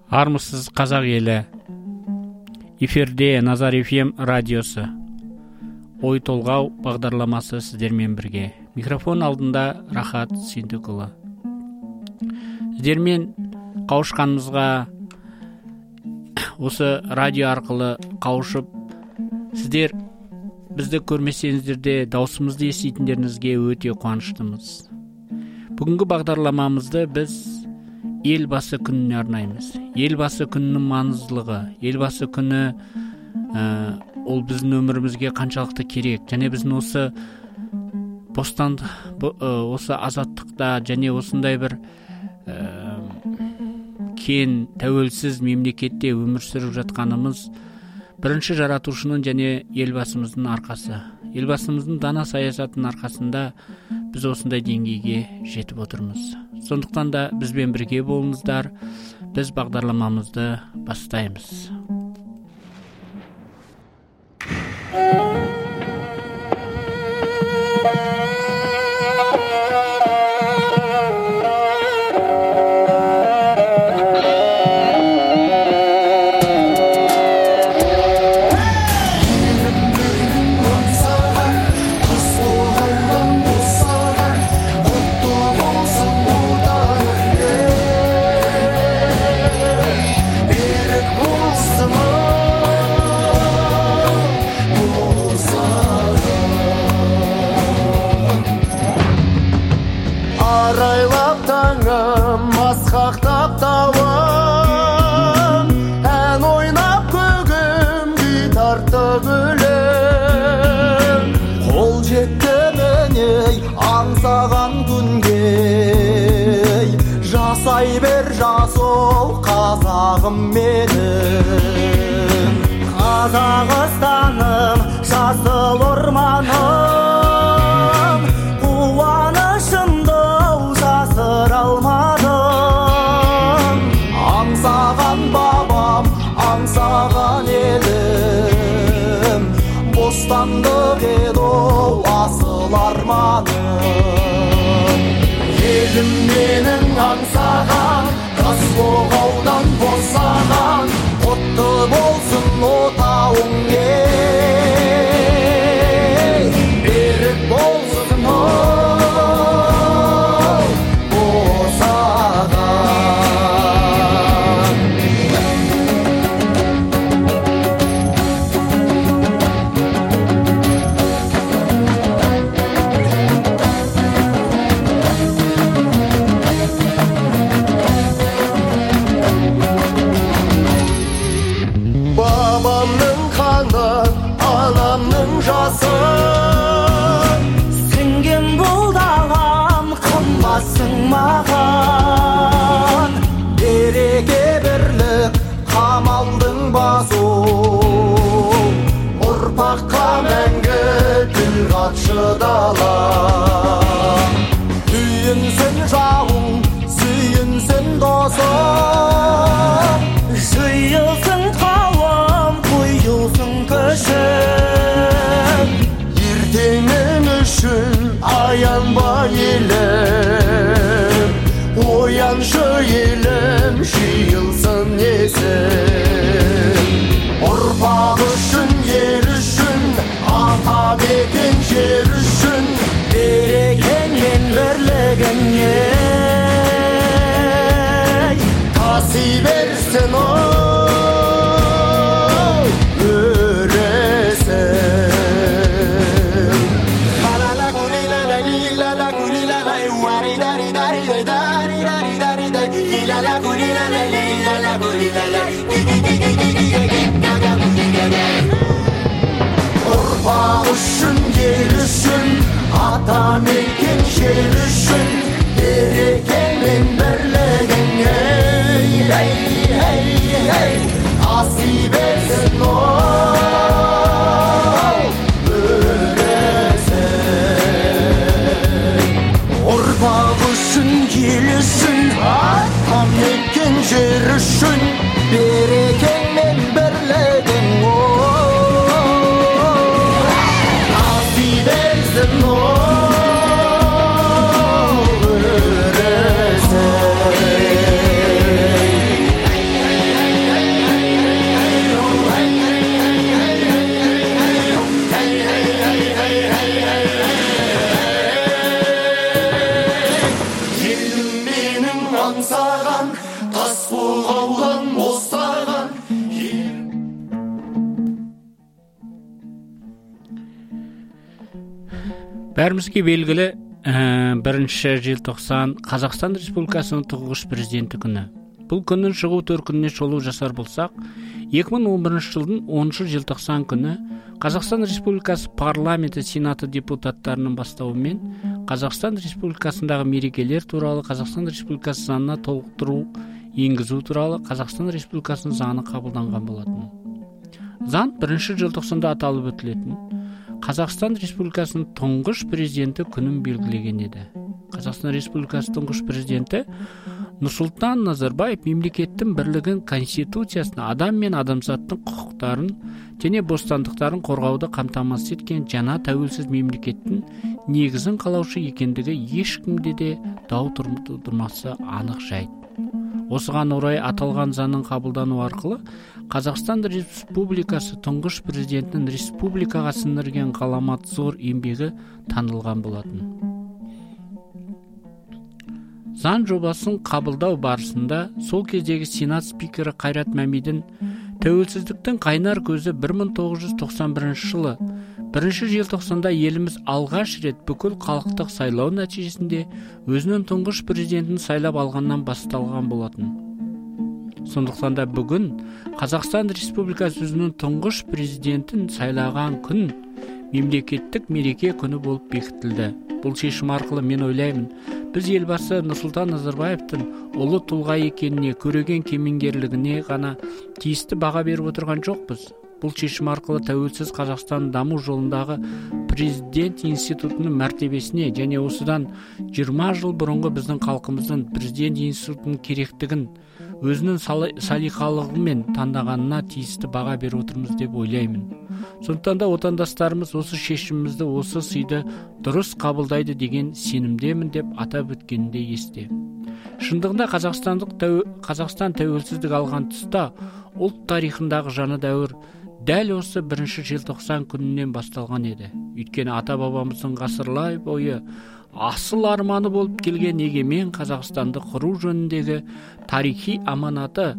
Армысыз қазақ елі. Эфирде Назар FM радиосы. Ой толғау бағдарламасы сіздермен бірге. Микрофон алдында Рахат Сендікұлы. Сіздермен қауышқанымызға, осы радио арқылы қауышып, сіздер бізді көрмесеңіздер де даусымызды еститіндеріңізге өте қуаныштымыз. Бүгінгі бағдарламамызды біз елбасы күніне арнаймыз. Елбасы күнінің маңыздылығы, елбасы күні ол біздің өмірімізге қаншалықты керек, және біздің осы осы азаттықта және осындай бір кен тәуелсіз мемлекетте өмір сүріп жатқанымыз бірінші жаратушының және елбасымыздың арқасы. Елбасымыздың дана саясатының арқасында біз осындай деңгейге жетіп отырмыз. Сондықтан да бізбен бірге болыңыздар. Біз бағдарламамызды бастаймыз. Қазағым менің, Қазақстаным, жасыл орманым, қуанышымды жасыра алмадым. Аңсаған бабам, аңсаған елім, бостандық еді ол асыл арманым. Елім менің аңсаған, тас бұғаудан босаған, құтты болсын отауың, берік болсын босаған. Babamның қаны, анамның жасы, сіңген бұлдаған қымбатсың маған. Береке бірлік қамалдың базу, ұрпаққа мәңгі тіл қатшы дала. Үйінсін жауың, сүйінсін досың, жиылсын қауым, құйылсын күшің. Ертеңің үшін аянба елім, ояншы елім, жиылсын есім. Ұрпақ үшін, ер үшін, ата мекен жер үшін, берекең мен бірлігің таси берсін ұрпақ үшін, ел үшін, ата мекен жер үшін, берекең мен бірлігің таси берсін ұрпақ үшін, ел үшін, ата мекен жер үшін, берекең мен бірлігің таси берсін аңсаған, тас бұғаудан бостаған. Бәрімізге белгілі 1 желтоқсан Қазақстан Республикасының тұңғыш президенті күні. Бұл күннің шығу төркініне шолу жасар болсақ, 2011 жылдың 10 желтоқсан күні Қазақстан Республикасы парламенті сенаты депутаттарының бастауымен Қазақстан Республикасындағы мерекелер туралы Қазақстан Республикасы заңына толықтыру енгізу туралы Қазақстан Республикасының заңы қабылданған болатын. Заң 1 желтоқсанда аталып өтілетін Қазақстан Республикасының тұңғыш президенті күнін белгілеген еді. Қазақстан Республикасы тұңғыш президенті Нұрсұлтан Назарбаев мемлекеттің бірлігін, конституциясын, адам мен адамзаттың құқықтарын және бостандықтарын қорғауды қамтамасыз еткен жаңа тәуелсіз мемлекеттің негізін қалаушы екендігі ешкімде де дау тудырмасы анық жайт. Осыған орай аталған заңның қабылдану арқылы Қазақстан Республикасы тұңғыш президентінің республикаға сіңірген ғаламат зор еңбегі танылған болатын. Заң жобасын қабылдау барысында сол кездегі сенат спикері Қайрат Мәмидің тәуелсіздіктің қайнар көзі 1991 жылы 1 желтоқсанда еліміз алғаш рет бүкіл халықтық сайлау нәтижесінде өзінің тұңғыш президентін сайлап алғаннан басталған болатын. Сондықтан да бүгін Қазақстан Республикасы өзінің тұңғыш президентін сайлаған күн мемлекеттік мереке күні болып бекітілді. Бұл шешім арқылы мен ойлаймын, біз елбасы Нұрсұлтан Назарбаевтың ұлы тұлға екеніне, көреген кемеңгерлігіне ғана тиісті баға беріп отырған жоқпыз. Бұл шешім арқылы тәуелсіз Қазақстан даму жолындағы президент институтының мәртебесіне және осыдан 20 жыл бұрынғы біздің халқымыздың президент институтының керектігін өзінің салиқалығымен таңдағанына тиісті баға беріп отырмыз деп ойлаймын. Сондықтан да отандастарымыз осы шешімімізді, осы сыйды дұрыс қабылдайды деген сенімдемін деп атап өткенінде есте. Шындығында Қазақстан тәуелсіздік алған тұста ұлт тарихындағы жаңа дәуір дәл осы 1 желтоқсан күнінен басталған еді. Өйткені ата-бабамыздың ғасырлар бойы асыл арманы болып келген егемен Қазақстанды құру жөніндегі тарихи аманаты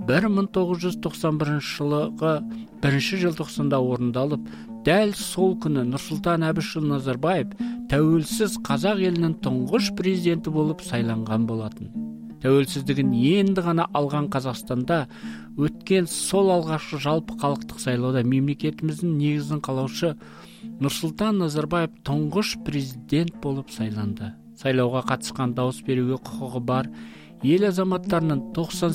1991 жылғы 1 желтоқсанда орындалып, дәл сол күні Нұрсұлтан Әбішұлы Назарбаев тәуелсіз қазақ елінің тұңғыш президенті болып сайланған болатын. Тәуелсіздігін енді ғана алған Қазақстанда өткен сол алғашқы жалпы халықтық сайлауда мемлекетіміздің негізін қалаушы Нұрсұлтан Назарбаев тұңғыш президент болып сайланды. Сайлауға қатысқан дауыс беруге құқығы бар ел азаматтарының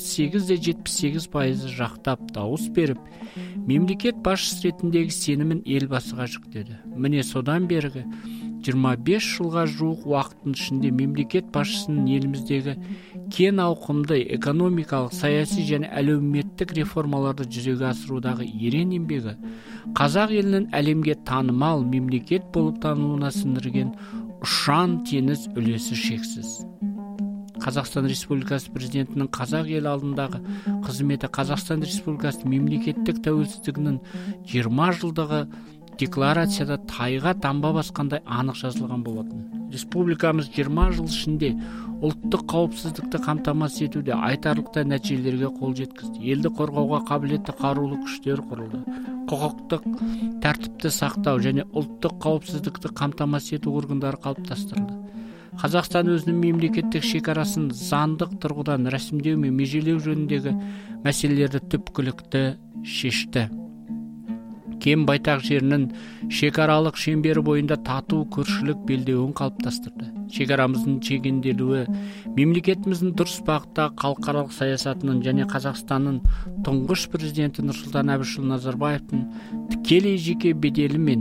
98,78% жақтап дауыс беріп, мемлекет басшысы ретіндегі сенімін елбасыға жүктеді. Міне содан бергі 25 жылға жуық уақыттың ішінде мемлекет басшысының еліміздегі кең ауқымды экономикалық, саяси және әлеуметтік реформаларды жүзеге асырудағы ерен еңбегі қазақ елінің әлемге танымал мемлекет болып танылуына сіңірген ұшан теңіз үлесі шексіз. Қазақстан Республикасы президентінің қазақ ел алдындағы қызметі Қазақстан Республикасы мемлекеттік тәуелсіздігінің 20 жылдығы декларацияда тайға таңба басқандай анық жазылған болатын. Республикамыз 20 жыл ішінде ұлттық қауіпсіздікті қамтамасыз етуде айтарлықтай нәтижелерге қол жеткізді. Елді қорғауға қабілетті қарулы күштер құрылды. Құқықтық тәртіпті сақтау және ұлттық қауіпсіздікті қамтамасыз ету органдары қалыптастырылды. Қазақстан өзінің мемлекеттік шекарасын заңдық тұрғыдан рәсімдеу мен межелеу жөніндегі мәселелерді түпкілікті шешті. Кем байтақ жерінің шекаралық шеңбері бойында тату көршілік белдеуін қалыптастырды. Шекарамыздың шегенделуі мемлекетіміздің дұрыс бағытта халықаралық саясатының және Қазақстанның тұңғыш президенті Нұрсұлтан Әбішұлы Назарбаевтың тікелей жеке беделі мен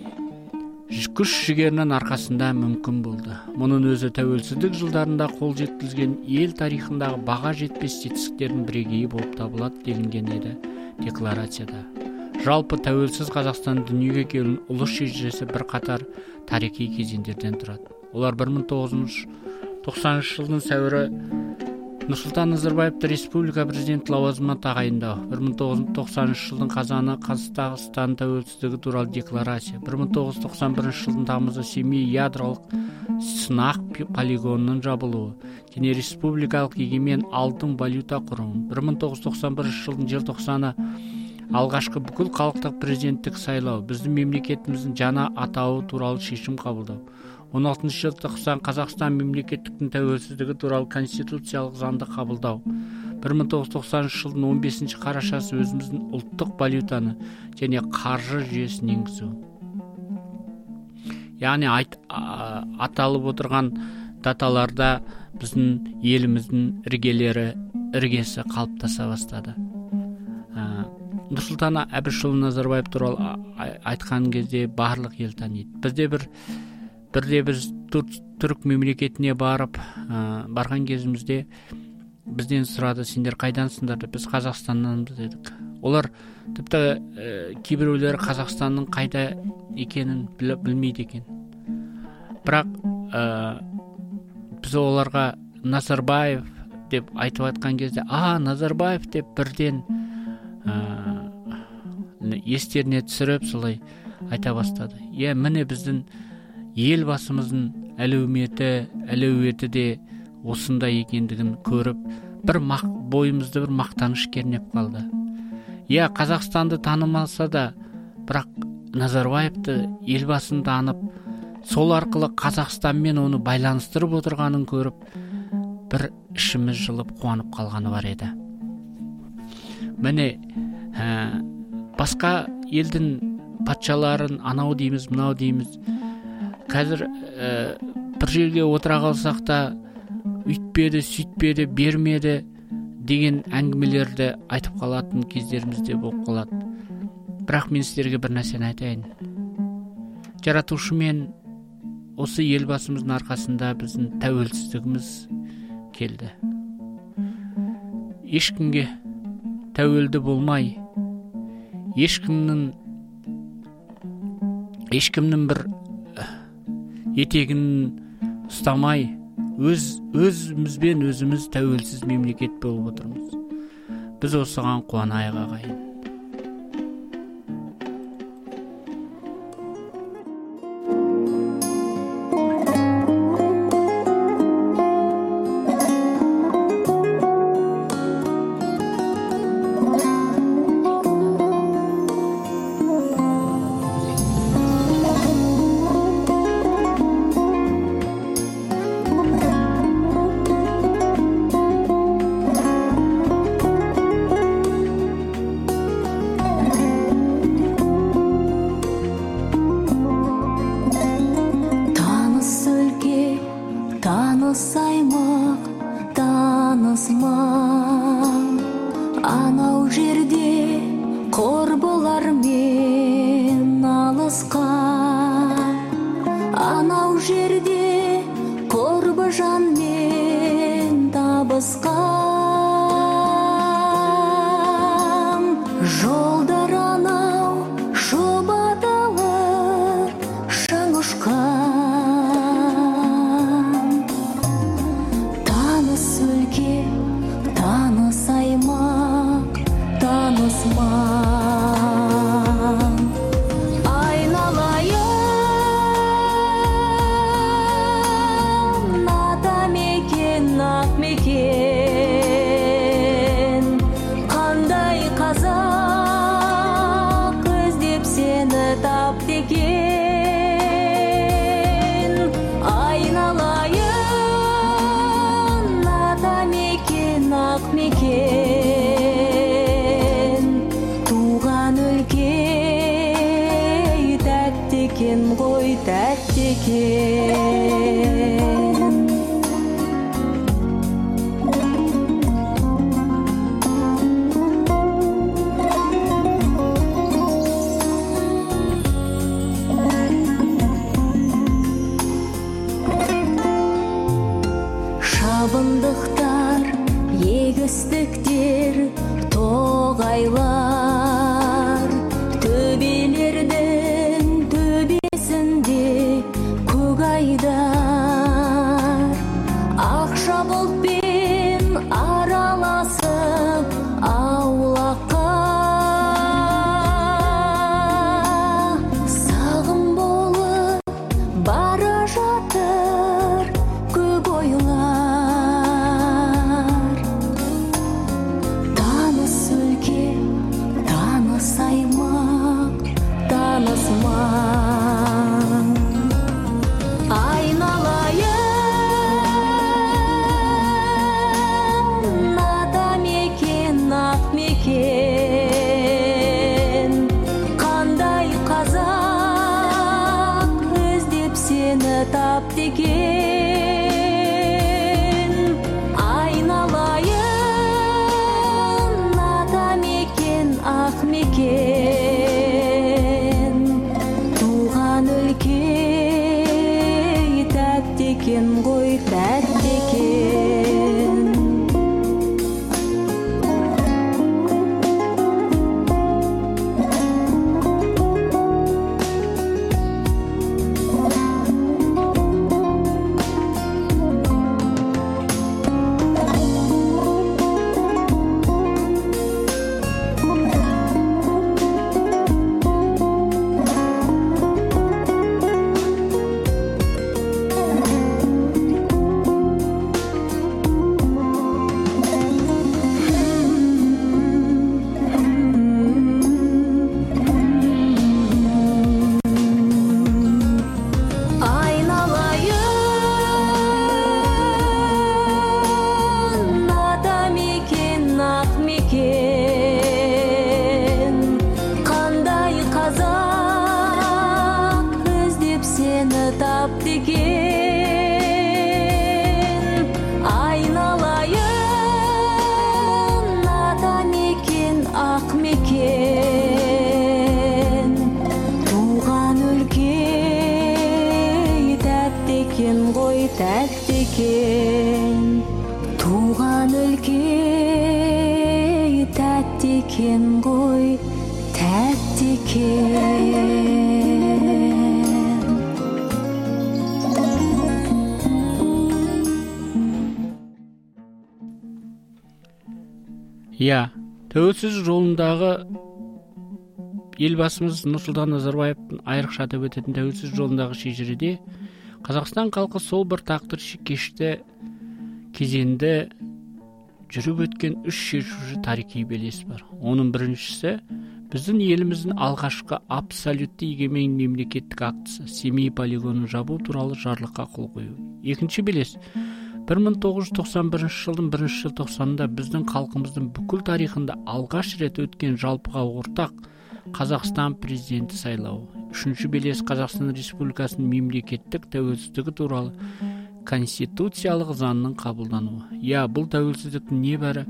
күш жігерінің арқасында мүмкін болды. Мұның өзі тәуелсіздік жылдарында қол жеткізген ел тарихындағы баға жетпес жетістіктердің бірегейі болып табылады делінген еді декларацияда. Жалпы тәуелсіз Қазақстан дүниеге келген ұлы шежіресі бір қатар тарихи кезеңдерден тұрады. Олар 1990 жылдың сәуірі Нұрсұлтан Назарбаевты республика президенті лауазымына тағайындау. 1990 жылдың қазаны Қазақстан тәуелсіздігі туралы декларация. 1991 жылдың тамызы Семей ядролық сынақ полигонының жабылуы және республикалық егемен алтын валюта құруы. 1991 жылдың желтоқсаны алғашқы бүкіл халықтық президенттік сайлау. Біздің мемлекетіміздің жаңа атауы туралы шешім қабылдау. 16 желтоқсан Қазақстан мемлекеттіктің тәуелсіздігі туралы конституциялық заңды қабылдау. 1990 жылдың 15 қарашасы өзіміздің ұлттық валютаны және қаржы жүйесін енгізу. Яғни аталып отырған даталарда біздің еліміздің іргесі қалыптаса бастады. Нұрсұлтан Әбішұлы Назарбаев туралы айтқан кезде барлық ел таниды. Бірде біз түрік мемлекетіне барған кезімізде бізден сұрады, сендер қайдансыңдар деп. Біз Қазақстаннанбыз дедік. Олар тіпті кейбіреулері Қазақстанның қайда екенін білмейді екен. Бірақ біз оларға Назарбаев деп айтып атқан кезде, Назарбаев деп бірден естеріне түсіріп солай айта бастады. Міне біздің елбасымыздың әлеуеті де осындай екендігін көріп, бойымызды бір мақтаныш кернеп қалды. Қазақстанды танымаса да, бірақ Назарбаевты, елбасын танып, сол арқылы Қазақстанмен оны байланыстырып отырғанын көріп, бір ішіміз жылып қуанып қалғаны бар еді. Міне, басқа елдің патшаларын анау дейміз, мынау дейміз. Қазір бір жерге отыра қалсақ та үйтпеді, сүйтпеді, бермеді деген әңгімелерді айтып қалатын кездерімізде болып қалады. Бірақ мен сіздерге бір нәрсені айтайын. Жаратушымен осы елбасымыздың арқасында біздің тәуелсіздігіміз келді. Ешкімге тәуелді болмай, ешкімнің бір етегін ұстамай, өзімізбен өзіміз тәуелсіз мемлекет болып отырмыз. Біз осыған қуанайық ағайын. Шабындықтар, егістіктер, тоғайлар, төбелердің төбесінде көк айдар, ақша бұлтпен экен ғой, тәтті екен. Тәуелсіз жолындағы елбасымыз Нұрсұлтан Назарбаевтың айрықша атап өтетін тәуелсіз жолындағы шежіреде Қазақстан халқы сол бір тағдыр кешті кезеңді жүріп өткен 3 шешуші тарихи белес бар. Оның біріншісі біздің еліміздің алғашқы абсолютті егемен мемлекеттік актісі Семей полигонын жабу туралы жарлыққа қол қою. Екінші белес 1991 жылдың 1 желтоқсанында біздің халқымыздың бүкіл тарихында алғаш рет өткен жалпыға ортақ Қазақстан президенті сайлауы. Үшінші белес Қазақстан Республикасының мемлекеттік тәуелсіздігі туралы конституциялық заңның қабылдануы. Бұл тәуелсіздіктің небәрі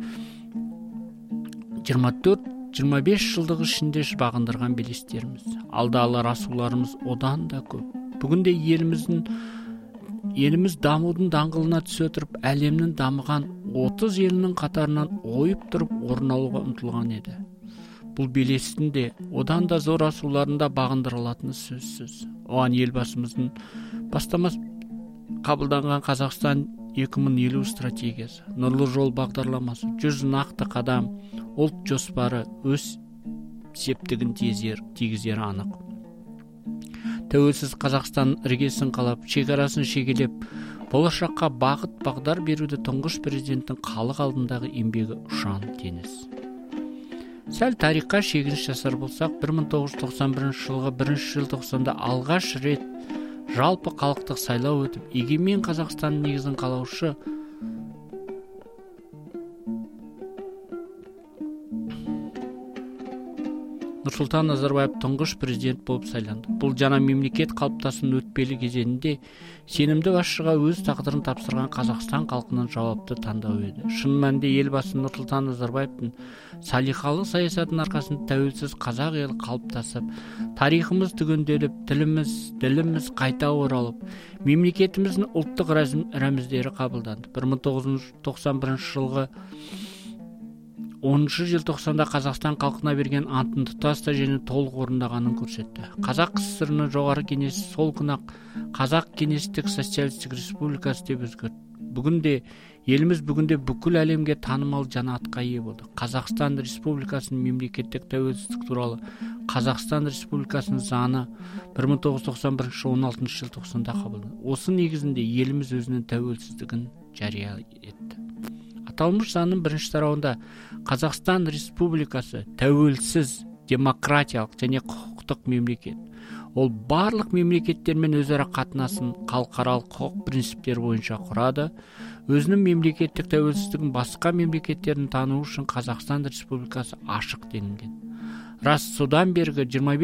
24-25 жылдығы ішінде бағындырған белестеріміз. Алда алар асуларымыз одан да көп. Бүгінде еліміз дамудың даңғылына түсе тұрып, әлемнің дамыған 30 елінің қатарынан ойып тұрып орын алуға ұмтылған еді. Бұл белестің де одан да зор асуларында бағындырылатыны сөзсіз. Оған елбасымыздың бастамасы қабылданған Қазақстан 2050 стратегиясы, Нұрлы жол бағдарламасы, 100 нақты қадам, ұлт жоспары өз септігін тигізері анық. Тәуелсіз Қазақстан іргесін қалап, шекарасын шегелеп, болашаққа бағыт бағдар беруді тұңғыш президенттің халық алдындағы еңбегі ұшан теңіз. Сәл тарихқа шегініс жасар болсақ, 1991 жылғы 1 желтоқсанда алғаш рет жалпы халықтық сайлау өтіп, егемен Қазақстанның негізін қалаушы Нұрсұлтан Назарбаев тұңғыш президент болып сайланды. Бұл жаңа мемлекет қалыптасуының өтпелі кезеңінде сенімді басшыға өз тағдырын тапсырған Қазақстан халқының жауапты таңдауы еді. Шын мәнінде елбасы Нұрсұлтан Назарбаевтың салиқалы саясатының арқасында тәуелсіз қазақ елі қалыптасып, тарихымыз түгенделіп, діліміз қайта оралып, мемлекетіміздің ұлттық рәміздері қабылданды. 1991 жылғы 10 желтоқсанда Қазақстан халқына берген антын тұтастай және толық орындағанын көрсетті. Қазақ КСР-ны жоғары кеңесі сол күні-ақ Қазақ Кеңестік Социалистік Республикасы деп өзгертті. Еліміз бүгінде бүкіл әлемге танымал жаңа атқа ие болды. Қазақстан Республикасының мемлекеттік тәуелсіздік туралы Қазақстан Республикасының заңы 1991 16 желтоқсанда қабылданды. Осы негізінде еліміз өзінің тәуелсіздігін жария етті. Аталмыш заңның бірінші тарауында Қазақстан Республикасы тәуелсіз, демократиялық және құқықтық мемлекет. Ол барлық мемлекеттермен өзара қатынасын халықаралық құқық принциптері бойынша құрады. Өзінің мемлекеттік тәуелсіздігін басқа мемлекеттерін тану үшін Қазақстан Республикасы ашық делінген. Рас, содан бергі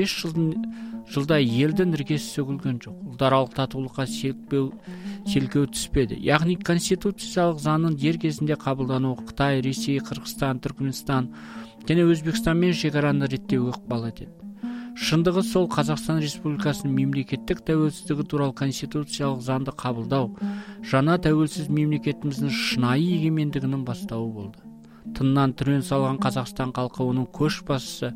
25 жылда елдің іргесі сөгілген жоқ. Ұлтаралық татулыққа селкеу түспеді. Яғни конституциялық заңның дер кезінде қабылдануы Қытай, Ресей, Қырғызстан, Түркменстан және Өзбекстанмен шекараны реттеуге ықпал етеді. Шындығы сол, Қазақстан Республикасының мемлекеттік тәуелсіздігі туралы конституциялық заңды қабылдау жаңа тәуелсіз мемлекетіміздің шынайы егемендігінің бастауы болды. Тыңнан түрен салған Қазақстан халқы оның көшбасшысы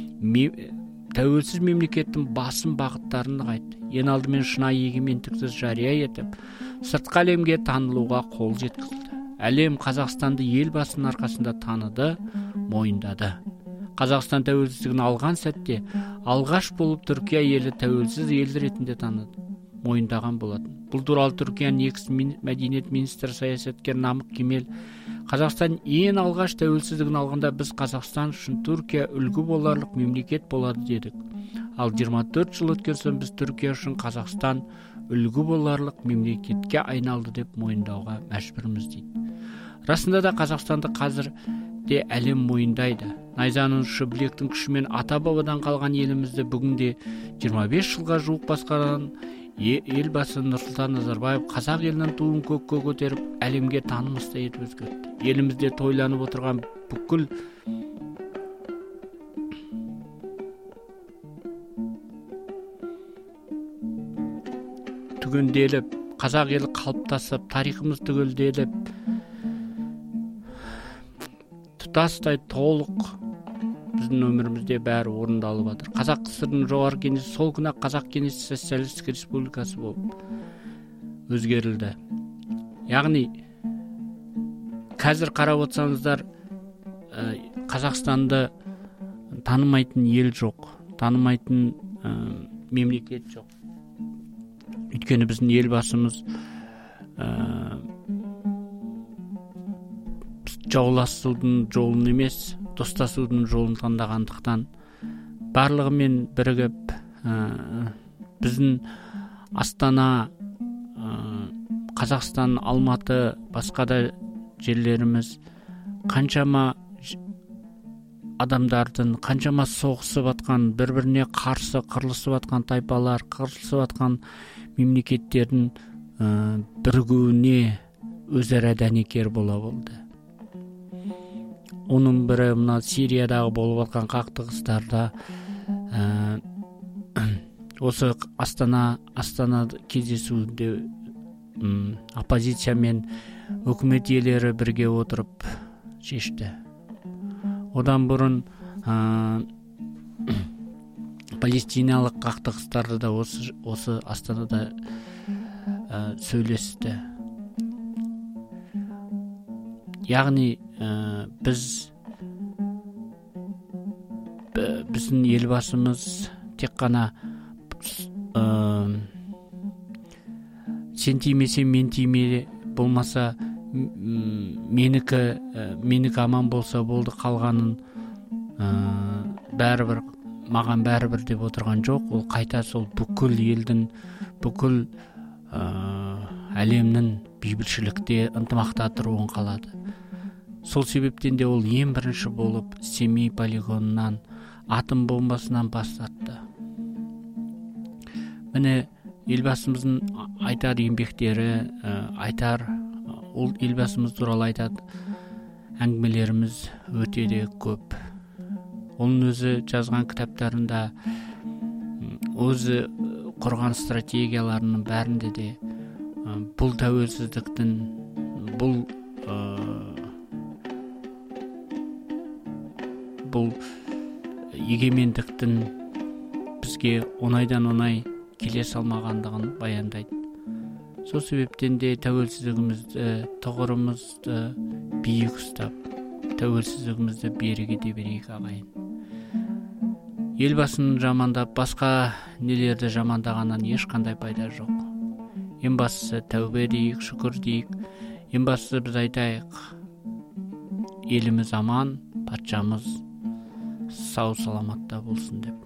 тәуелсіз мемлекеттің басым бағыттарын нығайтты. Ең алдымен шынайы егемендікті жария етіп, сыртқы әлемге танылуға қол жеткізілді. Әлем Қазақстанды елбасының арқасында таныды, мойындады. Қазақстан тәуелсіздігін алған сәтте алғаш болып Түркия елі тәуелсіз ел ретінде таныды, мойындаған болатын. Бұл туралы Түркияның экс-мәдениет министрі саясаткер Намық Кемел Қазақстан ең алғаш тәуелсіздігін алғанда біз Қазақстан үшін Түркия үлгі боларлық мемлекет болады дедік. Ал 24 жыл өткен соң біз Түркия үшін Қазақстан үлгі боларлық мемлекетке айналды деп мойындауға мәжбүрміз дейді. Расында да Қазақстанды қазір де әлем мойындайды. Найзаның ұшы білектің күшімен ата-бабадан қалған елімізді бүгінде 25 жылға жуық басқарған елбасы Нұрсұлтан Назарбаев қазақ елінің туын көкке көтеріп, әлемге танымастай етіп өзгертті. Елімізде тойланып отырған бүкіл түгенделіп, қазақ елі қалыптасып, тарихымыз түгелделіп, тұтастай толық биздин өмүрүбүздө баары орундалып атат. Казак КСРдын жогорку кеңеси сол күнү Казак Кеңеш Социалисттик Республикасы болуп өзгөрүлдү. Ягни қазір қарап отырсаңыздар, Қазақстанды танымайтын ел жоқ, танымайтын мемлекет жоқ. Өйткені біздің елбасымыз жауласудың жолын емес, достасудың жолын таңдағандықтан барлығымен бірігіп, біздің Астана, Қазақстан, Алматы, басқа да жерлеріміз қаншама адамдардың, қаншама соғысып атқан, бір-біріне қарсы қырылысып атқан тайпалар, қырылысып атқан мемлекеттердің бірігуіне өзара дәнекер бола болды. Оның бірі мына Сириядағы болып атқан қақтығыстарда осы Астана кездесуінде оппозиция мен өкімет иелері бірге отырып шешті. Одан бұрын палестиналық қақтығыстарды да осы Астанада сөйлесті. Яғни біздің елбасымыз тек қана сен тимесең мен тиме, болмаса менікі аман болса болды, қалғанын бәрібір, маған бәрібір деп отырған жоқ. Ол қайта сол бүкіл елдің, бүкіл әлемнің бейбітшілікте, ынтымақта тұруын қалады. Сол себептен де ол ең бірінші болып Семей полигонынан, атом бомбасынан бас тартты. Міне елбасымыздың айтар еңбектері, ол елбасымыз туралы айтады әңгімелеріміз өте де көп. Оның өзі жазған кітаптарында, өзі құрған стратегияларының бәрінде де бұл тәуелсіздіктің, бұл егемендіктің бізге оңайдан оңай келе салмағандығын баяндайды. Сол себептен де тәуелсіздігімізді, тұғырымызды биік ұстап, тәуелсіздігімізді беріге де берейік ағайын. Елбасын жамандап, басқа нелерді жамандағаннан ешқандай пайда жоқ. Ең бастысы тәубе дейік, шүкір дейік. Ең бастысы біз айтайық, еліміз аман, патшамыз сау саламатта болсын деп.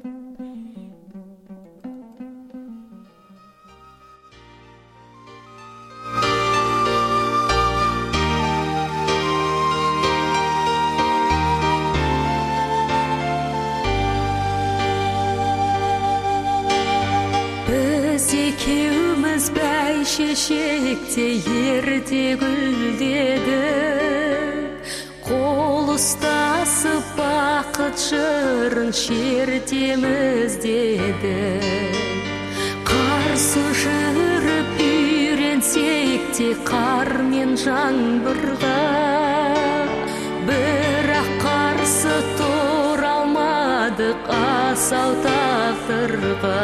Екеуміз бәйшешекте ерте гүлдеді, қол ұстасып бақыт жырын шертеміз деді. Қарсы жүріп үйренсек те қар мен жаңбырға, бірақ қарсы тұра алмадық асау тағдырға.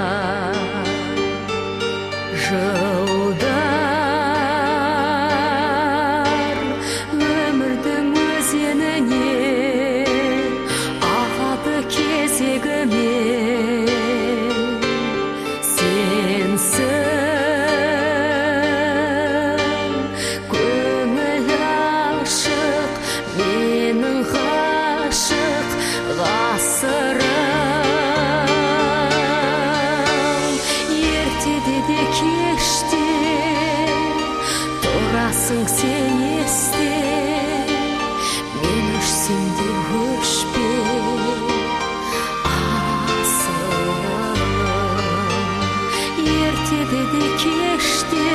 Жылдар өмірдің өзеніне ағады кезегімен, сенсің көңіл ашық, менің ғашық ғасырым. Тұрасың сен есте, мен өшсем де өшпе, асылым. Ертеде де кеште,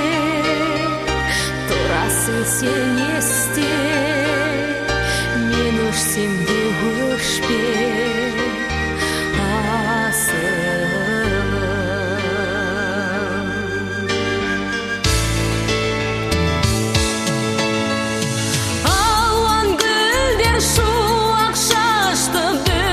тұрасың сен есте, мен өшсем де өшпе, асылым. Шуақ шашты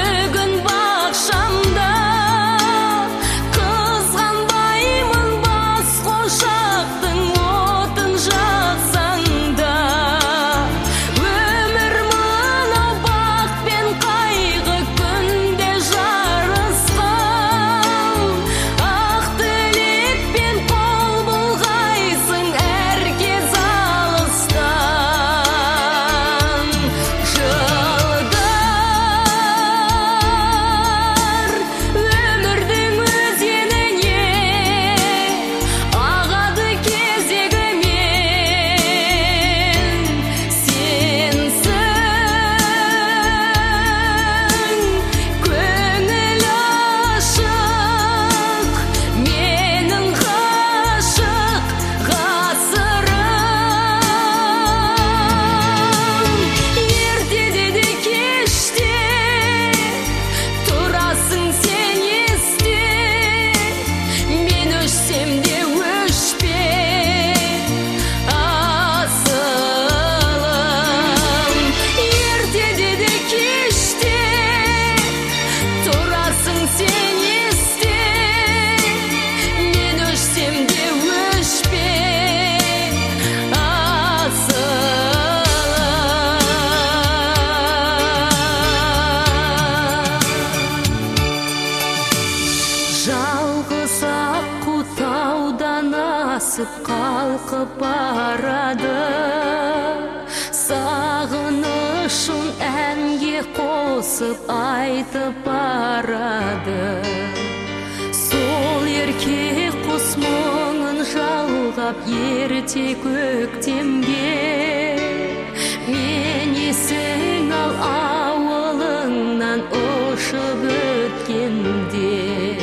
қосып айтып барады. Сол еркек құс мұңын жалғап ерте көктемге. Мен есің ал ауылыңнан ұшып өткенде.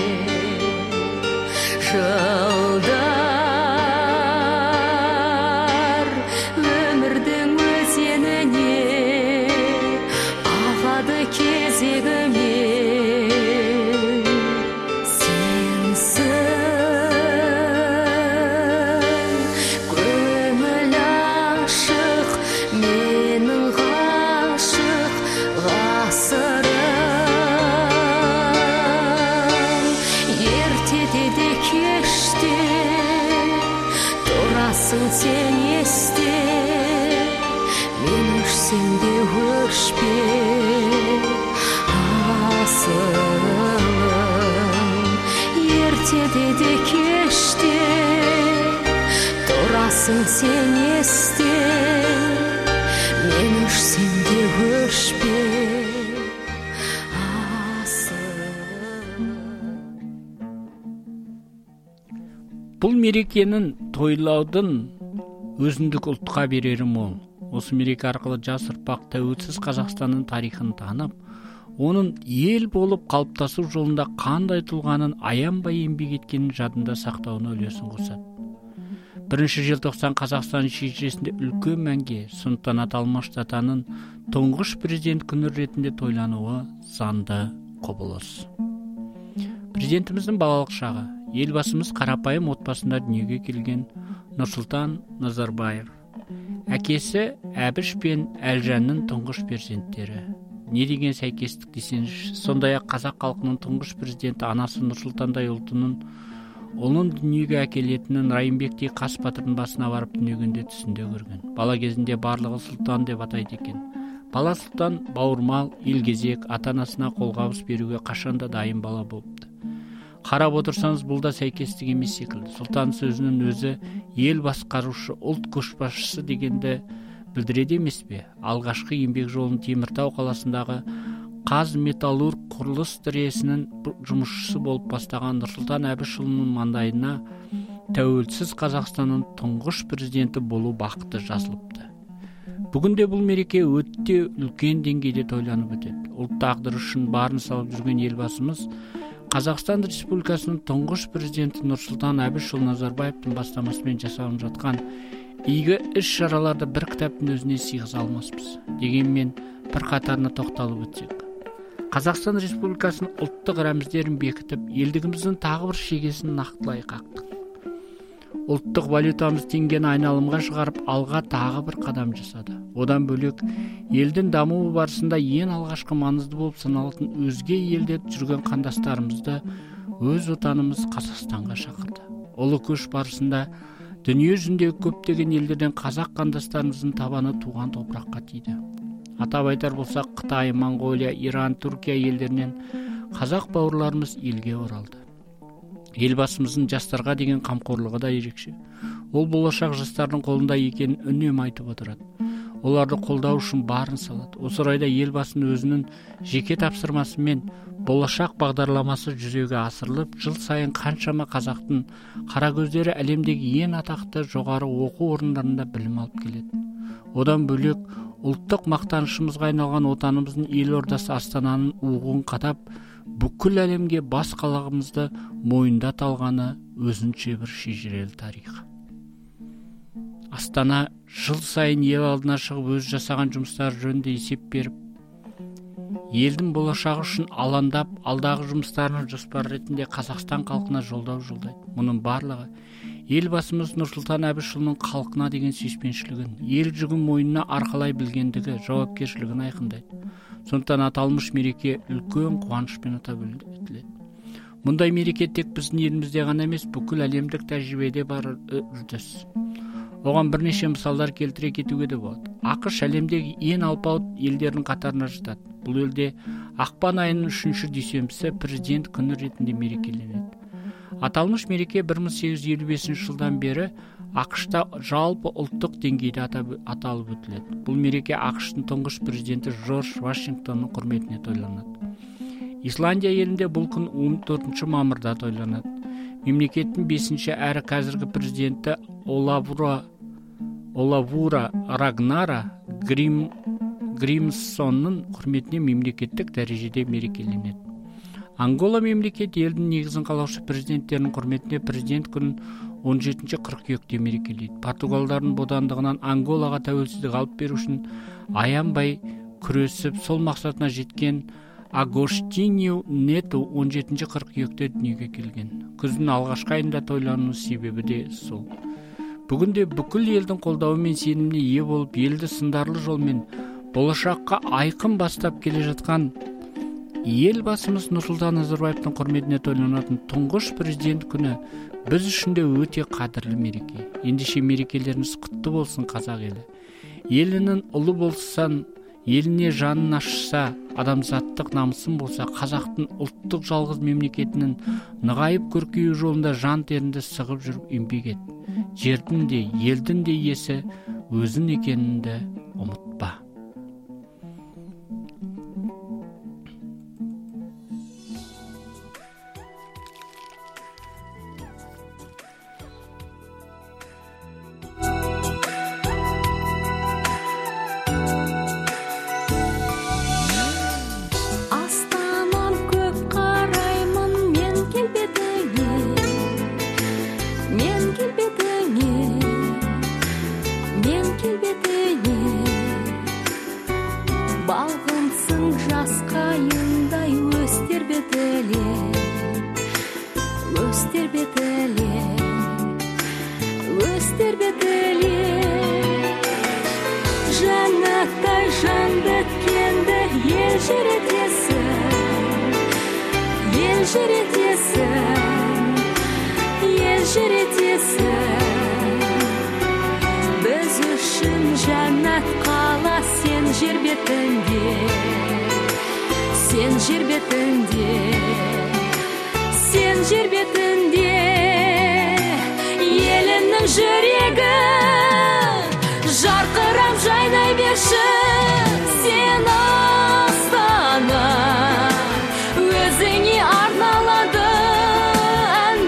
Жылдар өмірдің өзеніне ағады кезегімен. Сенсің көңіл ашық, менің ғашық ғасырым. Ертеде де кеште тұрасың сен есте. Мен өшсем де өшпе асылым. Ертеде де кеште тұрасың сен есте. Мен өшсем де өшпе асылым. Бұл мерекенің тойлаудың өзіндік ұлтқа берері мол. Осы мереке арқылы жас ұрпақ тәуелсіз Қазақстанның тарихын танып, оның ел болып қалыптасу жолында қандай тұлғаның аянбай еңбек еткенін жадында сақтауына үлесін қосады. 1 желтоқсан Қазақстан шежіресінде үлкен мәнге, сондықтан аталмыш датаның тұңғыш президент күні ретінде тойлануы заңды құбылыс. Президентіміздің балалық шағы, елбасымыз қарапайым отбасында дүниеге келген Нұрсұлтан Назарбаев. Әкесі Әбіш пен Әлжанның тұңғыш перзенттері. Не деген сәйкестік десеңізші. Сондай-ақ қазақ халқының тұңғыш президенті анасы Нұрсұлтандай ұлын дүниеге әкелетінін Райымбектей қас батырдың басына барып дүниегенде түсінде көрген. Бала кезінде барлығы сұлтан деп атайды екен. Бала сұлтан бауырмал, елгезек, ата-анасына қолғабыс беруге қашанда дайын бала болыпты. Қарап отырсаңыз, бұл да сәйкестік емес секілді. Сұлтан сөзінің өзі ел басқарушы, ұлт көшбасшысы дегенді білдіреді емес пе? Алғашқы еңбек жолын Теміртау қаласындағы Қазметаллург құрылыс тресінің жұмысшысы болып бастаған Нұрсұлтан Әбішұлының маңдайына тәуелсіз Қазақстанның тұңғыш президенті болу бақыты жазылыпты. Бүгінде бұл мереке өте үлкен деңгейде тойланып өтеді. Ұлт тағдыры үшін барын салып жүрген елбасымыз Қазақстан Республикасының тұңғыш президенті Нұрсұлтан Әбішұлы Назарбаевтың бастамасымен жасалып жатқан игі іс-шараларды бір кітаптың өзіне сыйғыза алмаспыз. Дегенмен бір қатарына тоқталып өтсек. Қазақстан Республикасының ұлттық рәміздерін бекітіп, елдігіміздің тағы бір шегесін нақтылай қақтық. Ұлттық валютамыз теңгені айналымға шығарып, алға тағы бір қадам жасады. Одан бөлек, елдің дамуы барысында ең алғашқы маңызды болып саналатын өзге елде жүрген қандастарымызды өз отанымыз Қазақстанға шақырды. Ұлы көш барысында дүние жүзіндегі көптеген елдерден қазақ қандастарымыздың табаны туған топыраққа тиді. Атап айтар болсақ, Қытай, Моңғолия, Иран, Түркия елдерінен қазақ бауырларымыз елге оралды. Елбасымыздың жастарға деген қамқорлығы да ерекше. Ол болашақ жастардың қолында екенін үнемі айтып отырады. Оларды қолдау үшін барын салады. Осы орайда елбасының өзінің жеке тапсырмасымен болашақ бағдарламасы жүзеге асырылып, жыл сайын қаншама қазақтың қара көздері әлемдегі ең атақты жоғары оқу орындарында білім алып келеді. Одан бөлек, ұлттық мақтанышымызға айналған отанымыздың елордасы Астананың уығын қадап, бүкіл әлемге бас қалағымызды мойындат алғаны өзінше бір шежірелі тарих. Астана жыл сайын ел алдына шығып өз жасаған жұмыстары жөнінде есеп беріп, елдің болашағы үшін алаңдап, алдағы жұмыстарының жоспар ретінде Қазақстан халқына жолдау жолдайды. Мұның барлығы елбасымыз Нұрсұлтан Әбішұлының халқына деген сүйіспеншілігін, ел жүгін мойнына арқалай білгендігі, жауапкершілігін айқындайды. Сондықтан аталмыш мереке үлкен қуанышпен атап өтіледі. Мұндай мереке тек біздің елімізде ғана емес, бүкіл әлемдік тәжірибеде бар үрдіс. Оған бірнеше мысалдар келтіре кетуге де болады. ақш әлемдегі ең алпауыт елдердің қатарына жатады. Бұл елде ақпан айының 3 дүйсенбісі президент күні ретінде мерекеленеді. Аталмыш мереке 1855 жылдан бері АКШта жалпы ұлттық деңгейде аталып өтіледі. Бұл мереке АКШтың тұңғыш президенті Жорж Вашингтонның құрметіне тойланады. Исландия елінде бұл күн 14 мамырда тойланады. Мемлекеттің 5-ші әрі қазіргі президенті Олавура Рагнара Гримсонның құрметіне мемлекеттік дәрежеде мерекеленеді. Ангола мемлекеті елдің негізін қалаушы президенттерінің құрметіне президент күнін 17 қыркүйекте мерекелейді. Португалдардың бодандығынан Анголаға тәуелсіздік алып беру үшін аянбай күресіп, сол мақсатына жеткен Агоштиньо Нету 17 қыркүйекте дүниеге келген. Күздің алғашқы айында тойлануының себебі де сол. Бүгінде бүкіл елдің қолдауы мен сеніміне ие болып, елді сындарлы жолмен болашаққа айқын бастап келе жатқан елбасымыз Нұрсұлтан Назарбаевтың құрметіне тойланатын тұңғыш президент күні біз үшін де өте қадірлі мереке. Ендеше мерекелеріңіз құтты болсын, қазақ елі. Елінің ұлы болсан, еліне жанын ашса, адамзаттық намысын болса, қазақтың ұлттық жалғыз мемлекетінің нығайып көркею жолында жан теріңді сығып жүріп еңбек ет. Жердің де, елдің де иесі өзің екеніңді ұмытпа. Біз үшін жәннат қала сен жер бетінде, сен жер бетінде, сен жер бетінде. Елінің жүрегі жарқырап жайнай берші, сен астана өзіңе арналады ән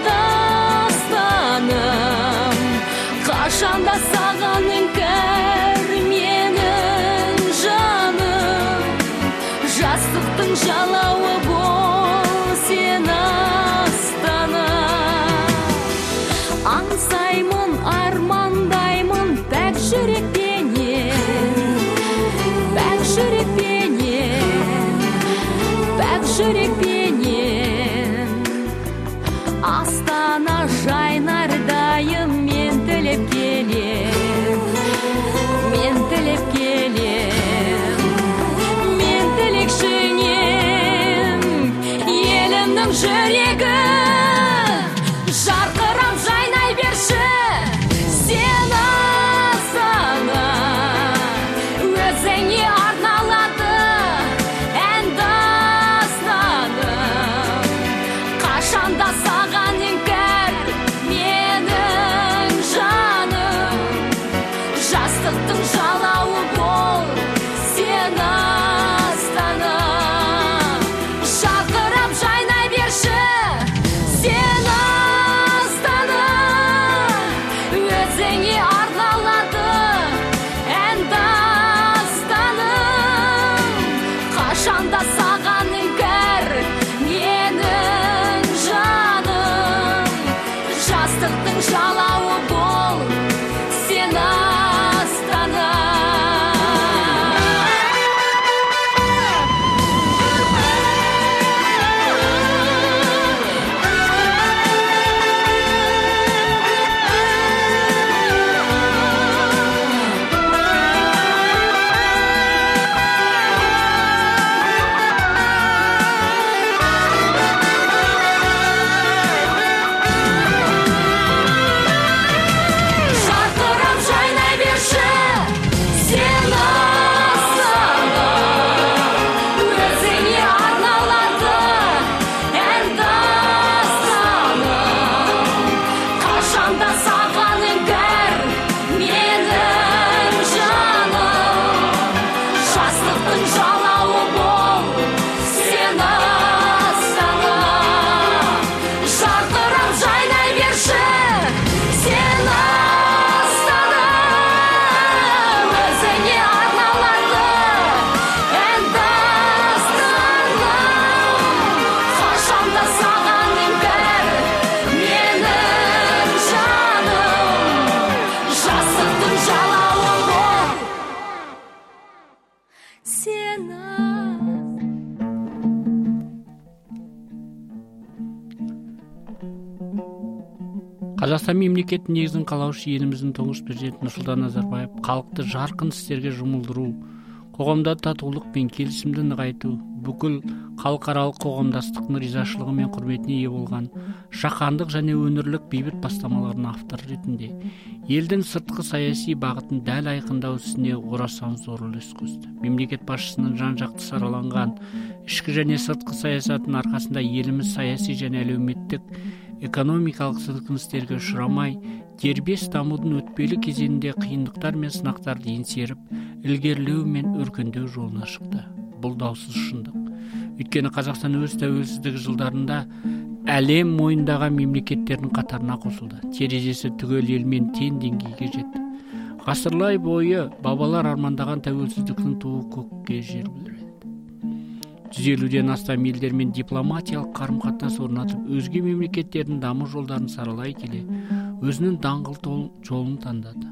дастаным. Қашанда саған іңкәр менің жаным, жастықтың жалауы бол сен астана. Аңсаймын, армандаймын пәк жүрекпенен, пәк жүрекпенен, пәк жүрекпенен. Астана жайнар дайым мен тілеп келем, мен тілеп келем, мен тілекшіңем. Елімнің жүрегі жарқырап жайнай берші, сен астана өзіңе арналады ән дастаным. Ғашықтың жалауы бол сен астана, жарқырап жайнай берші сен астана, өзіңе арналады ән дастаным, қашанда саған іңкәр менің жаным, жастықтың жалауы бол сен Қазақстан мемлекетінің негізін қалаушы еліміздің тұңғыш президенті Нұрсұлтан Назарбаев халықты жарқын істерге жұмылдыру, қоғамда татулық пен келісімді нығайту, бүкіл халықаралық қоғамдастықтың ризашылығы мен құрметіне ие болған жаһандық және өңірлік бейбіт бастамалардың авторы ретінде елдің сыртқы саяси бағытын дәл айқындау ісіне орасан зор үлес қосты. Мемлекет басшысының жан-жақты сараланған ішкі және сыртқы саясатының арқасында еліміз саяси және әлеуметтік экономикалық сілкіністерге ұшырамай, дербес дамудың өтпелі кезеңінде қиындықтар мен сынақтарды еңсеріп, ілгерілеу мен өркендеу жолына шықты. Бұл даусыз шындық. Өйткені Қазақстан өз тәуелсіздік жылдарында әлем мойындаған мемлекеттердің қатарына қосылды. Терезесі түгел елмен тең деңгейге жетті. Ғасырлар бойы бабалар армандаған тәуелсіздіктің туы көкке желбіреді. 150-ден астам елдермен дипломатиялық қарым-қатынас орнатып, өзге мемлекеттердің даму жолдарын саралай келе, өзінің даңғыл жолын таңдады.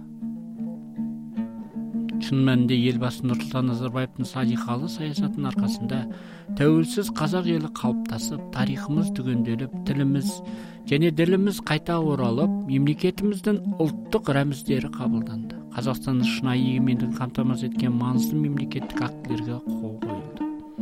Шын мәнінде елбасы Нұрсұлтан Назарбаевтың салиқалы саясатының арқасында тәуелсіз қазақ елі қалыптасып, тарихымыз түгенделіп, тіліміз және діліміз қайта оралып, мемлекетіміздің ұлттық рәміздері қабылданды. Қазақстанның шынайы егемендігін қамтамасыз еткен маңызды мемлекеттік актілерге қол қойылды.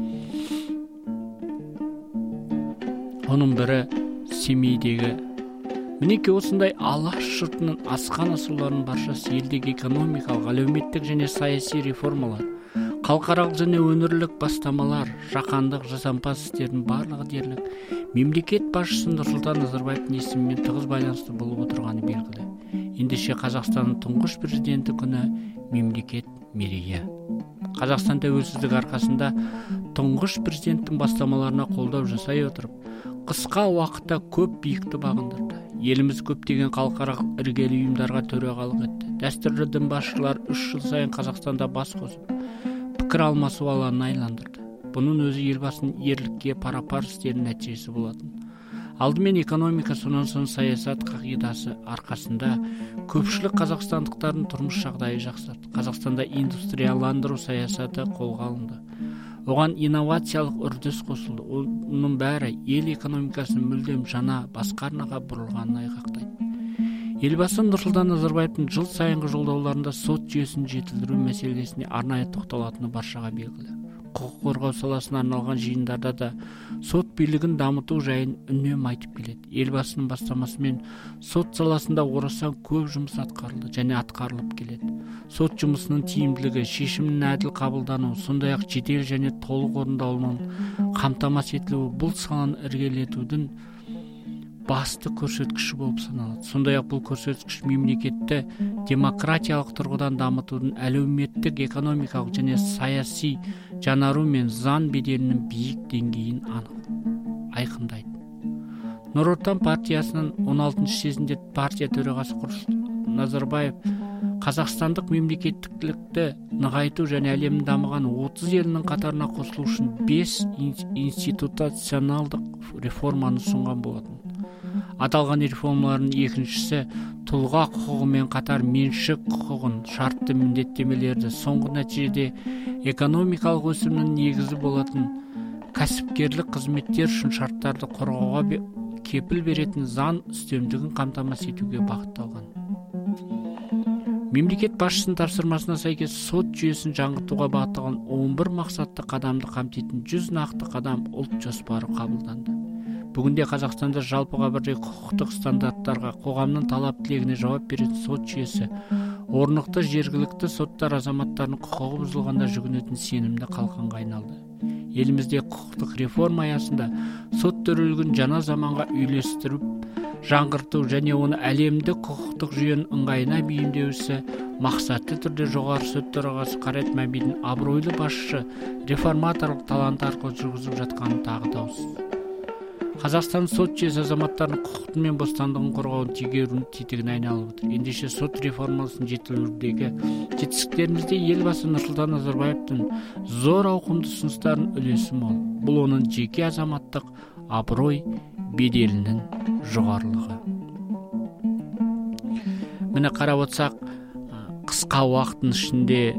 Оның бірі Семейдегі. Мінеки осындай алаш жұртының асқан асуларының баршасы елдегі экономикалық, әлеуметтік және саяси реформалар, халықаралық және өңірлік бастамалар, жаһандық жасампаз істердің барлығы дерлік мемлекет басшысы Нұрсұлтан Назарбаевтың есімімен тығыз байланысты болып отырғаны белгілі. Ендеше Қазақстанның тұңғыш президенті күні мемлекет мерейі. Қазақстан тәуелсіздік арқасында тұңғыш президенттің бастамаларына қолдау жасай отырып, қысқа уақытта көп биікті бағындырды. Еліміз көптеген халықаралық іргелі ұйымдарға төрағалық етті. Дәстүрлі дін басшылар 3 жыл сайын Қазақстанда бас қосып, пікір алмасу алаңына айландырды. Бұның өзі елбасының ерлікке пара-пар істерінің нәтижесі болатын. Алдымен экономика, сонан соң саясат қағидасы арқасында көпшілік қазақстандықтардың тұрмыс жағдайы жақсарды. Қазақстанда индустрияландыру саясаты қолға алынды. Оған инновациялық үрдіс қосылды. Оның бәрі ел экономикасының мүлдем жаңа басқа арнаға бұрылғанын айғақтайды. Елбасы Нұрсұлтан Назарбаевтың жыл сайынғы жолдауларында сот жүйесін жетілдіру мәселесіне арнайы тоқталатыны баршаға белгілі. Құқық қорғау саласына арналған жиындарда да сот билігін дамыту жайын үнемі айтып келеді. Елбасының бастамасымен сот саласында орасан көп жұмыс атқарылды және атқарылып келеді. Сот жұмысының тиімділігі, шешімнің әділ қабылдануы, сондай-ақ жедел және толық орындалуының қамтамасыз етілуі бұл саланы ілгерілетудің басты көрсеткіші болып саналады. Сондай-ақ бұл көрсеткіш мемлекетті демократиялық тұрғыдан дамытудың әлеуметтік, экономикалық және саяси жаңару мен заң беделінің биік деңгейін айқындайды. Нұр Отан партиясының 16-шы съезінде партия төрағасы Назарбаев қазақстандық мемлекеттілікті нығайту және әлемнің дамыған 30 елінің қатарына қосылу үшін 5 институционалдық реформаны ұсынған болатын. Аталған реформалардың екіншісі тұлға құқығымен қатар меншік құқығын, шартты міндеттемелерді, соңғы нәтижеде экономикалық өсімнің негізі болатын кәсіпкерлік қызметтер үшін шарттарды қорғауға кепіл беретін заң үстемдігін қамтамасыз етуге бағытталған. Мемлекет басшысының тапсырмасына сәйкес сот жүйесін жаңғыртуға бағытталған 11 мақсатты қадамды қамтитын 100 нақты қадам ұлт жоспары қабылданды. Бүгінде Қазақстанда жалпыға бірдей құқықтық стандарттарға, қоғамның талап тілегіне жауап беретін сот жүйесі, орнықты жергілікті соттар азаматтардың құқығы бұзылғанда жүгінетін сенімді қалқанға айналды. Елімізде құқықтық реформа аясында сот төрелігін жаңа заманға үйлестіріп, жаңғырту және оны әлемдік құқықтық жүйенің ыңғайына бейімдеу ісі максатты түрдө жогорку сот төрагасы Карет Мамидин абройлуу башчы реформаторлук таланты аркылуу жүргүзүп жатканы тагы даусыз. Казакстан сот жүйөсү азаматтардын укукту менен бостандыгын коргоонун тегерүүнүн тетигине айналып отур. Эндеше сот реформасынын жетилүүрүндөгү жетишсиздиктерибизде элбасы Нурсултан Назарбаевдин зор ауқымды сунуштарынын үлесү мол. Бул онун жеке азаматтык аброй беделинин жогорулугу. Мына карап отсак, кыска убакыттын ичинде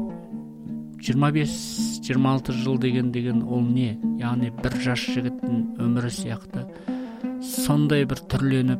25-26 жыл деген ол не? Яғни бір жаш жігіттің өмірі сияқты сондай бір түрленіп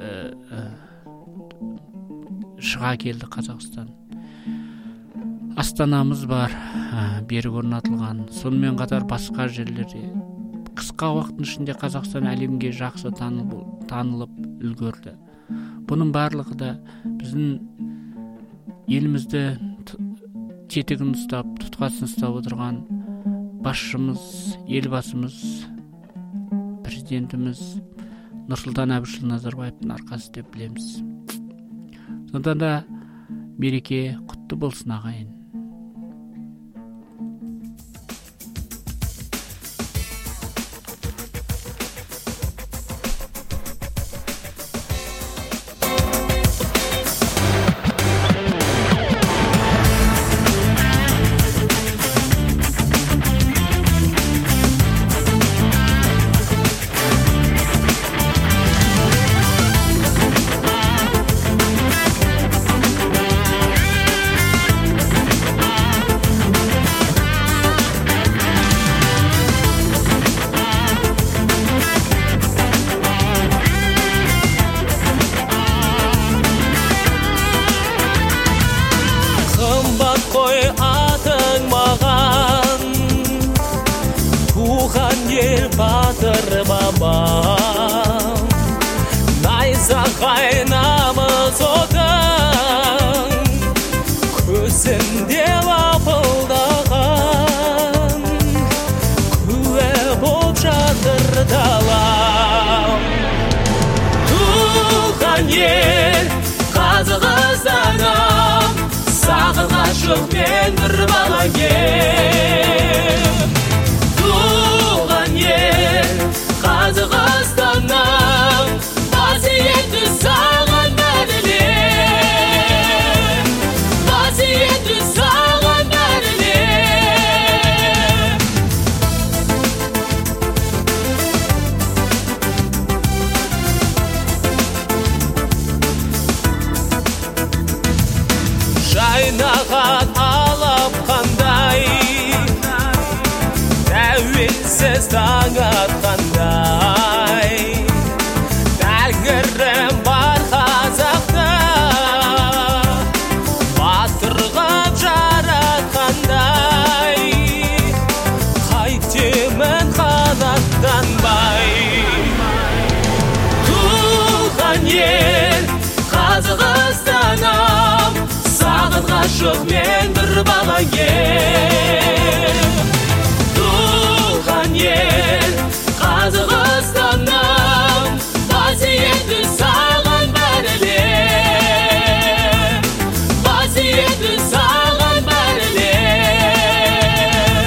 шыға келді Қазақстан. Астанамыз бар, берік орнатылған. Сонымен қатар басқа жерлерде қысқа уақыттың ішінде Қазақстан әлемге жақсы танылып үлгерді. Бұның барлығы да біздің елімізді тетігін ұстап, тұтқасын ұстап отырған басшымыз, елбасымыз, президентіміз Нұрсұлтан Әбішұлы Назарбаевтың арқасы деп білеміз. Сонда да мереке құтты болсын ағайын. Батыр бабам, найзағай намыс отың, көзінде лапылдаған, куә боп жатыр далам. Туған ел, Қазақстаным, сағынғашым мен бір бала ел. Қазақстаным, қасиетті саған бәрілер, қасиетті саған бәрілер. Жайнаған алып қандай, тәуелсіз таң атқандай, тәңірім бар қазақта, батырғап жаратқандай, қайтемін қанаттанбай. Туған ел, Қазақстаным, сағынғашым мен бір бала ел. Ел, Қазақстаным, қасиетті саған бәрілер, қасиетті саған бәрілер.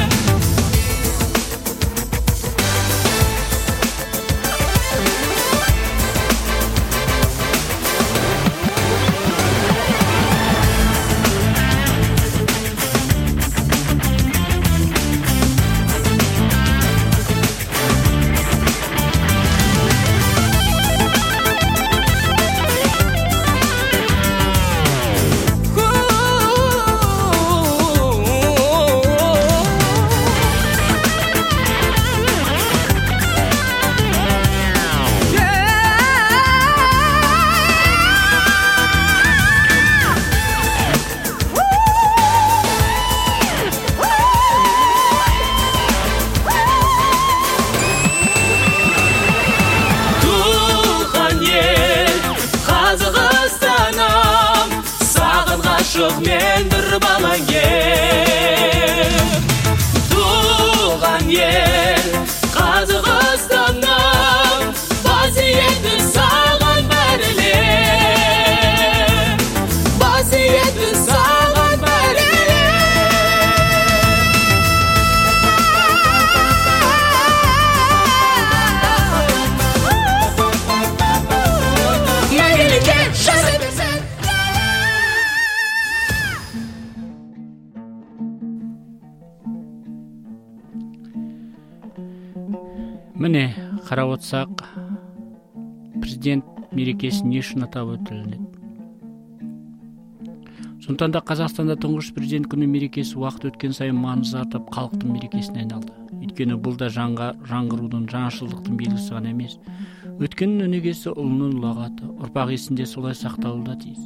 Мен бір бала ел. Туған ел, Қазақстаным, қасиетті саған бәрілер, қасиетті саған Міне қарап отырсақ, президент мерекесі не үшін атап өтілінеді? Сондықтан да Қазақстанда тұңғыш президент күні мерекесі уақыт өткен сайын маңызы артып, халықтың мерекесіне айналды. Өйткені бұл да жаңғырудың, жаңашылдықтың белгісі ғана емес. Өткеннің өнегесі ұлының ұлағаты, ұрпақ есінде солай сақталуы тиіс.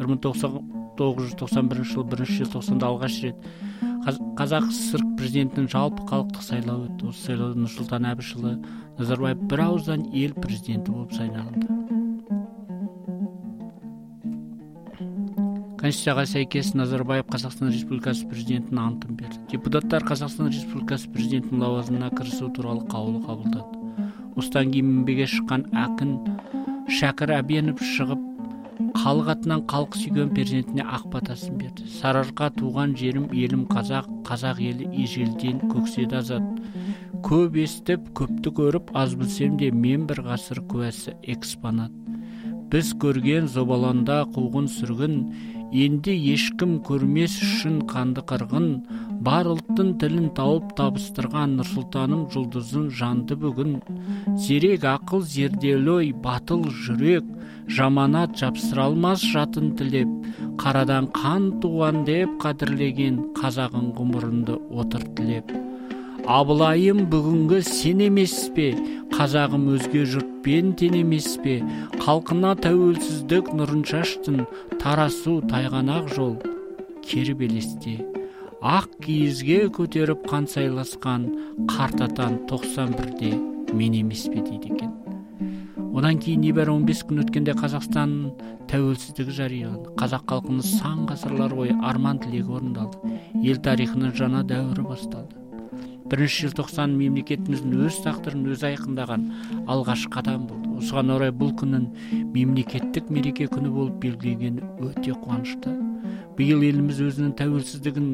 1991 жыл 1 желтоқсанда алғаш рет Қазақ ССР президентінің жалпы халықтық сайлауы өтті. Осы сайлауда Нұрсұлтан Әбішұлы Назарбаев бір ауыздан ел президенті болып сайланды. Конституцияға сәйкес Назарбаев Қазақстан Республикасы президентінің антын берді. Депутаттар Қазақстан Республикасы президентінің лауазымына кірісу туралы қаулы қабылдады. Осыдан кейін мінбеге шыққан әкім Шәкір Әбенов шығып, халық атынан халық сүйген перзентіне ақ батасын берді. Сарыарқа туған жерім, елім қазақ, қазақ елі ежелден көкседі азат. Көп естіп, көпті көріп, аз білсем де мен бір ғасыр куәсі экспонат. Біз көрген зобаланда қуғын сүргін, енді ешкім көрмес үшін қанды қырғын, бар ұлттың тілін тауып табыстырған Нұрсұлтаным жұлдызын жанды бүгін. Зерек ақыл зерделой, батыл жүрек, жаманат жапсыра алмас жатын тілеп, қарадан қан туған деп қадірлеген қазағын ғұмырынды отыр тілеп. Абылайым бүгінгі сен емес пе, қазағым өзге жұртпен тең емес пе, халқына тәуелсіздік нұрын шаштың, тарасу тайғанақ жол кері белесте. Ақ киізге көтеріп қан сайласқан қартатан 91-де мен емес пе дейді екен. Одан кейін небәрі 15 күн өткенде Қазақстан тәуелсіздігі жарияланды. Қазақ халқының сан ғасырлар бойы арман тілегі орындалды. Ел тарихының жаңа дәуірі басталды. 1 желтоқсан мемлекетіміздің өз тағдырын өзі айқындаған алғашқы қадам болды. Осыған орай бұл күннің мемлекеттік мереке күні болып белгілегені өте қуанышты. Биыл еліміз өзінің тәуелсіздігін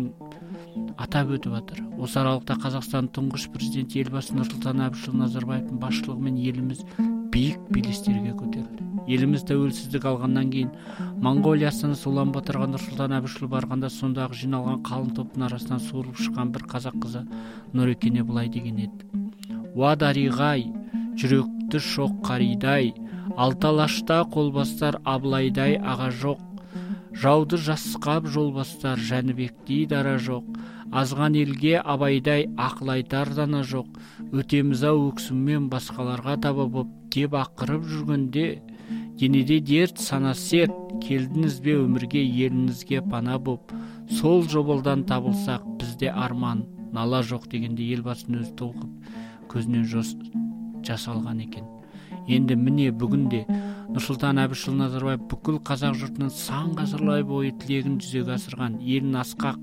атап өтіп жатыр. Осы аралықта Қазақстан тұңғыш президенті елбасы Нұрсұлтан Әбішұлы Назарбаевтың басшылығымен еліміз биік белестерге көтерілді. Еліміз тәуелсіздік алғаннан кейін Моңғолия астанасы Улан-Баторға Нұрсұлтан Әбішұлы барғанда сондағы жиналған қалың топтың арасынан суырылып шыққан бір қазақ қызы Нұрекене былай деген еді: "Уа дариғай, жүректі шоқ қаридай, алталашта қолбастар Абылайдай аға жоқ, жауды жасқап жолбастар Жәнібектей дара жоқ, азған елге Абайдай ақыл айтар дана жоқ, өтеміз-ау өксіммен басқаларға таба боп, деп ақырып жүргенде денеде дерт сана серт, келдіңіз бе өмірге еліңізге пана боп, сол жобалдан табылсақ бізде арман нала жоқ" дегенде елбасын өзі толқып көзінен жас алған екен. Енді міне бүгінде Нұрсұлтан Әбішұлы Назарбаев бүкіл қазақ жұртының сан ғасырлар бойы тілегін жүзеге асырған, елін асқақ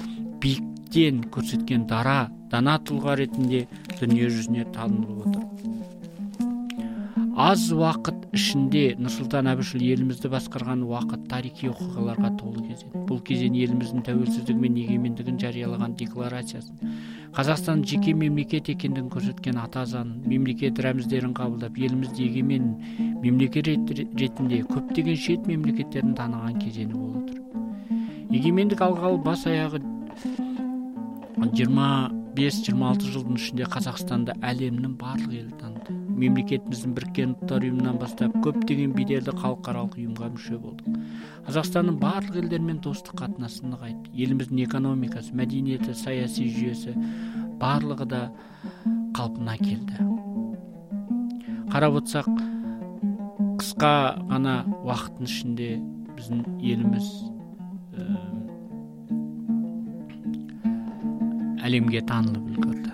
биіктен көрсеткен дана тұлға ретінде дүние жүзіне танылып отыр. Аз уақыт ішінде Нұрсұлтан Әбішұлы елімізді басқарған уақыт тарихи оқиғаларға толы кезең. Бұл кезең еліміздің тәуелсіздігі мен егемендігін жариялаған декларациясын, Қазақстан жеке мемлекет екендігін көрсеткен ата заңын, мемлекет рәміздерін қабылдап, елімізді егемен мемлекет ретінде көптеген шет мемлекеттерін таныған кезеңі болып отыр. Егемендік алғалы бас аяғы 25-26 жылдың ішінде Қазақстанды әлемнің барлық елі таныды. Мемлекетіміздің біріккен ұлттар ұйымынан бастап көптеген беделді халықаралық ұйымға мүше болдық. Қазақстанның барлық елдермен достық қатынасын нығайтты. Еліміздің экономикасы, мәдениеті, саяси жүйесі барлығы да қалпына келді. Қарап отырсақ, қысқа ғана уақыттың ішінде біздің еліміз әлемге танылып үлгерді.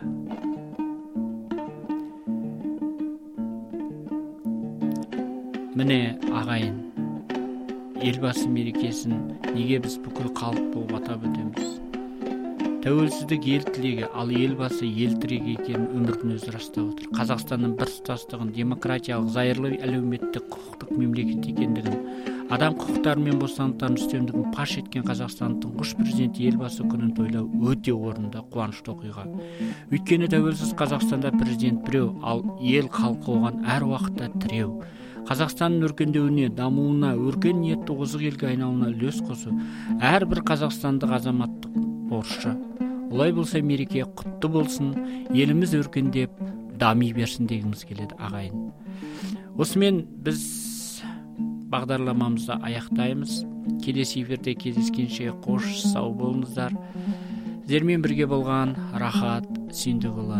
Міне ағайын, елбасы мерекесін неге біз бүкіл халық болып атап өтеміз? Тәуелсіздік ел тілегі, ал елбасы ел тірегі екенін өмірдің өзі растап отыр. Қазақстанның біртұтастығын, демократиялық, зайырлы әлеуметтік құқықтық мемлекет екендігін, адам құқықтары мен бостандықтардың үстемдігін паш еткен Қазақстанның тұңғыш президенті елбасы күнін тойлау өте орынды, қуанышты оқиға. Өйткені тәуелсіз Қазақстанда президент біреу, ал ел халқы оған әр уақытта тіреу. Қазақстанның өркендеуіне, дамуына, өркениетті озық елге айналуына үлес қосу әрбір қазақстандық азаматтық борышы. Олай болса мереке құтты болсын, еліміз өркендеп, дами берсін дегіміз келеді ағайын. Осымен біз бағдарламамызды аяқтаймыз. Келесі эфирде кездескенше қош сау болыңыздар. Сіздермен бірге болған Рахат Сүйіндікұлы.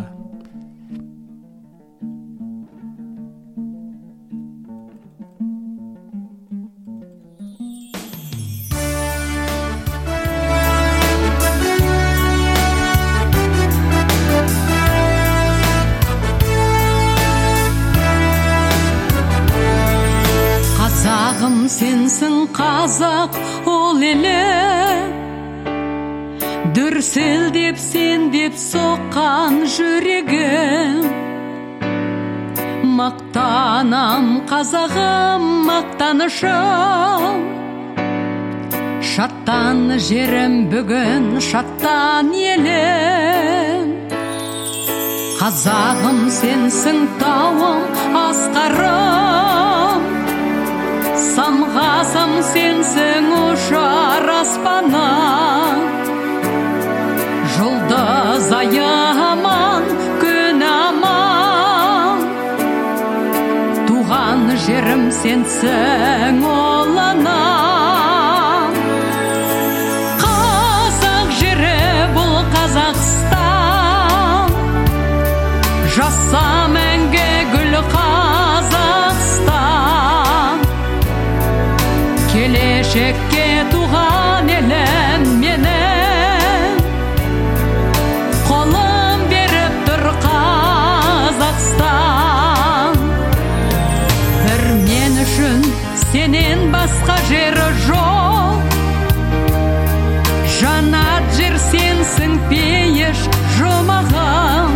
Сенсің қазақ ол елі, дүрсілдеп сендеп соққан жүрегім. Мақтанам қазағым, мақтанышым, шаттан жерім бүгін, шаттан елім. Қазағым сенсің тауым, асқарым, самғасам сенсің ұшар аспаннан. Жұлдыз ай аман, күн аман, туған жерім сенсің ол анам. Қазақ жері бұл Қазақстан, жаса мәңгі гүл Қазақстан. Келешекке туған елім менің, қолым беріп тұр Қазақстан. Бір мен үшін сенен басқа жері жоқ, жанат жер сенсің пейіш жұмағым.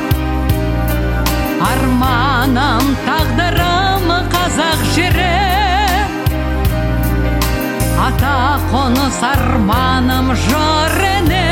Арманым, тағдырым қазақ жері, ата қоныс арманым жыр ене.